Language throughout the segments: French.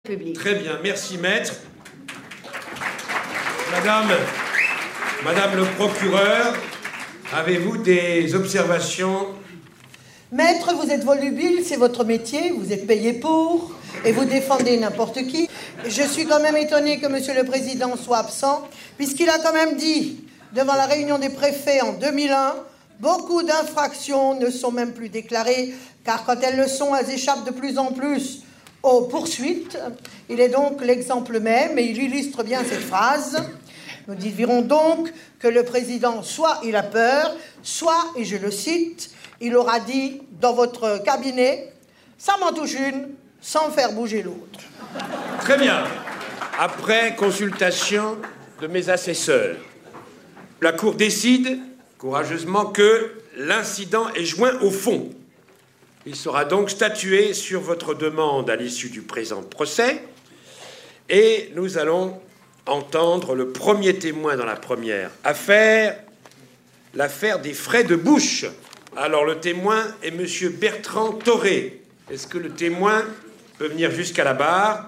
public. Très bien, merci maître. Madame le procureur, avez-vous des observations? Maître, vous êtes volubile, c'est votre métier, vous êtes payé pour, et vous défendez n'importe qui. Je suis quand même étonné que Monsieur le Président soit absent, puisqu'il a quand même dit, devant la réunion des préfets en 2001, beaucoup d'infractions ne sont même plus déclarées, car quand elles le sont, elles échappent de plus en plus aux poursuites. Il est donc l'exemple même, et il illustre bien cette phrase. Nous dirons donc que le Président, soit il a peur, soit, et je le cite, il aura dit dans votre cabinet, ça m'en touche une, sans faire bouger l'autre. Très bien. Après consultation de mes assesseurs, la Cour décide courageusement que l'incident est joint au fond. Il sera donc statué sur votre demande à l'issue du présent procès et nous allons entendre le premier témoin dans la première affaire, l'affaire des frais de bouche. Alors le témoin est monsieur Bertrand Thoré. Est-ce que le témoin peut venir jusqu'à la barre?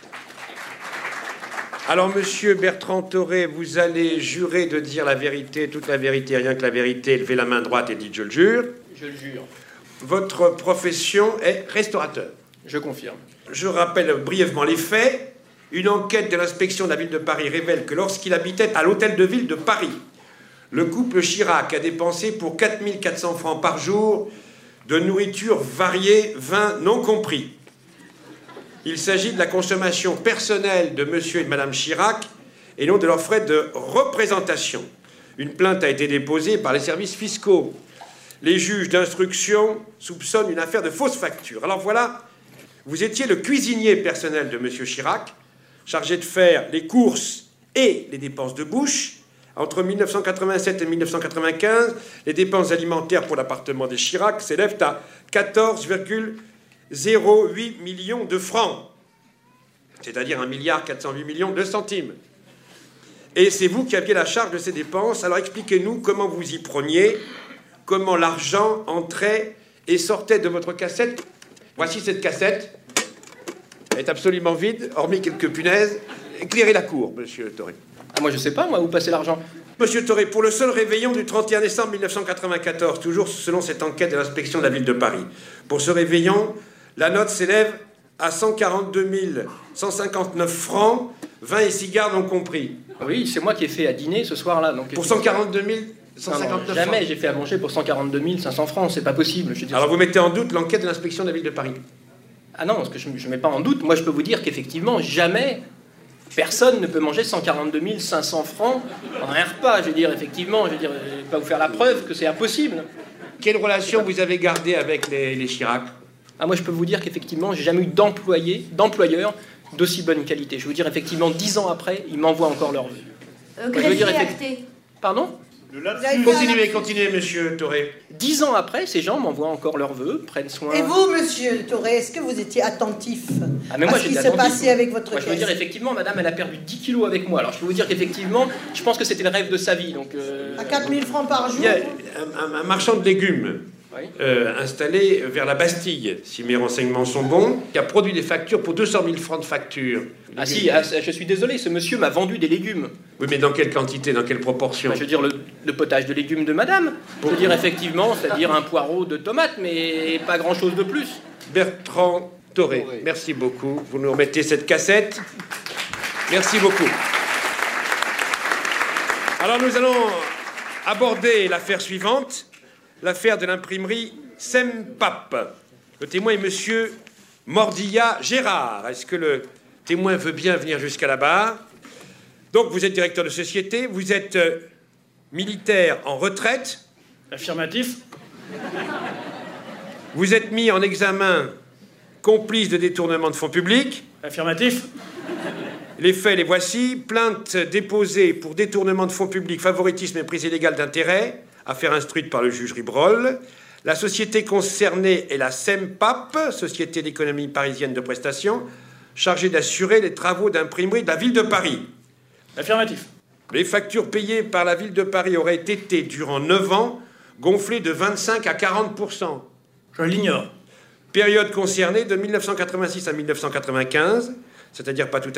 Alors monsieur Bertrand Thoré, vous allez jurer de dire la vérité, toute la vérité, rien que la vérité. Levez la main droite et dites je le jure. Je le jure. Votre profession est restaurateur. Je confirme. Je rappelle brièvement les faits. Une enquête de l'inspection de la ville de Paris révèle que lorsqu'il habitait à l'hôtel de ville de Paris, le couple Chirac a dépensé pour 4 400 francs par jour de nourriture variée, vin non compris. Il s'agit de la consommation personnelle de monsieur et de madame Chirac et non de leurs frais de représentation. Une plainte a été déposée par les services fiscaux. Les juges d'instruction soupçonnent une affaire de fausse facture. Alors voilà, vous étiez le cuisinier personnel de monsieur Chirac, chargé de faire les courses et les dépenses de bouche. Entre 1987 et 1995, les dépenses alimentaires pour l'appartement des Chirac s'élèvent à 14,08 millions de francs, c'est-à-dire 1,408 milliard de centimes. Et c'est vous qui aviez la charge de ces dépenses. Alors expliquez-nous comment vous y preniez, comment l'argent entrait et sortait de votre cassette. Voici cette cassette. Elle est absolument vide, hormis quelques punaises. Éclairez la cour, monsieur Thoré. Ah, moi, je sais pas, moi, où passer l'argent. Monsieur Thoré, pour le seul réveillon du 31 décembre 1994, toujours selon cette enquête de l'inspection de la ville de Paris, pour ce réveillon, la note s'élève à 142 159 francs, vin et cigares non compris. Oui, c'est moi qui ai fait à dîner ce soir-là. Donc, pour 142 159 francs. Jamais j'ai fait à manger pour 142 500 francs, c'est pas possible. Alors vous mettez en doute l'enquête de l'inspection de la ville de Paris? Ah non, parce que je ne mets pas en doute. Moi, je peux vous dire qu'effectivement, jamais personne ne peut manger 142 500 francs en un repas. Je veux dire, effectivement, je vais pas vous faire la preuve que c'est impossible. Quelle relation vous avez gardée avec les Chirac? Ah, moi, je peux vous dire qu'effectivement, j'ai jamais eu d'employeur d'aussi bonne qualité. Je veux dire, effectivement, 10 ans après, ils m'envoient encore leurs vœux. Pardon? Continuez, monsieur Thoré. 10 ans après, ces gens m'envoient encore leurs vœux, prennent soin... Et vous, monsieur Thoré, est-ce que vous étiez attentif mais moi, à ce qui s'est passé avec votre caisse? Je veux dire, effectivement, madame, elle a perdu 10 kilos avec moi. Alors, je peux vous dire qu'effectivement, je pense que c'était le rêve de sa vie. Donc, à 4 000 francs par jour? Il y a un marchand de légumes installé vers la Bastille, si mes renseignements sont bons, qui a produit des factures pour 200 000 francs de factures. Ah si, je suis désolé, ce monsieur m'a vendu des légumes. Oui, mais dans quelle quantité, dans quelle proportion? Je veux dire, le potage de légumes de madame. Je veux dire, effectivement, c'est-à-dire un poireau de tomates, mais pas grand-chose de plus. Bertrand Thoré, merci beaucoup. Vous nous remettez cette cassette. Merci beaucoup. Alors nous allons aborder l'affaire suivante, l'affaire de l'imprimerie Sempap. Le témoin est monsieur Mordilla Gérard. Est-ce que le témoin veut bien venir jusqu'à la barre? Donc vous êtes directeur de société, vous êtes militaire en retraite. Affirmatif. Vous êtes mis en examen complice de détournement de fonds publics. Affirmatif. Les faits, les voici. Plainte déposée pour détournement de fonds publics, favoritisme et prise illégale d'intérêt. Affaire instruite par le juge Ribrol. La société concernée est la Sempap, Société d'économie parisienne de prestations, chargée d'assurer les travaux d'imprimerie de la ville de Paris. Affirmatif. Les factures payées par la ville de Paris auraient été, durant 9 ans, gonflées de 25 à 40%. Je l'ignore. Période concernée de 1986 à 1995. c'est-à-dire pas tout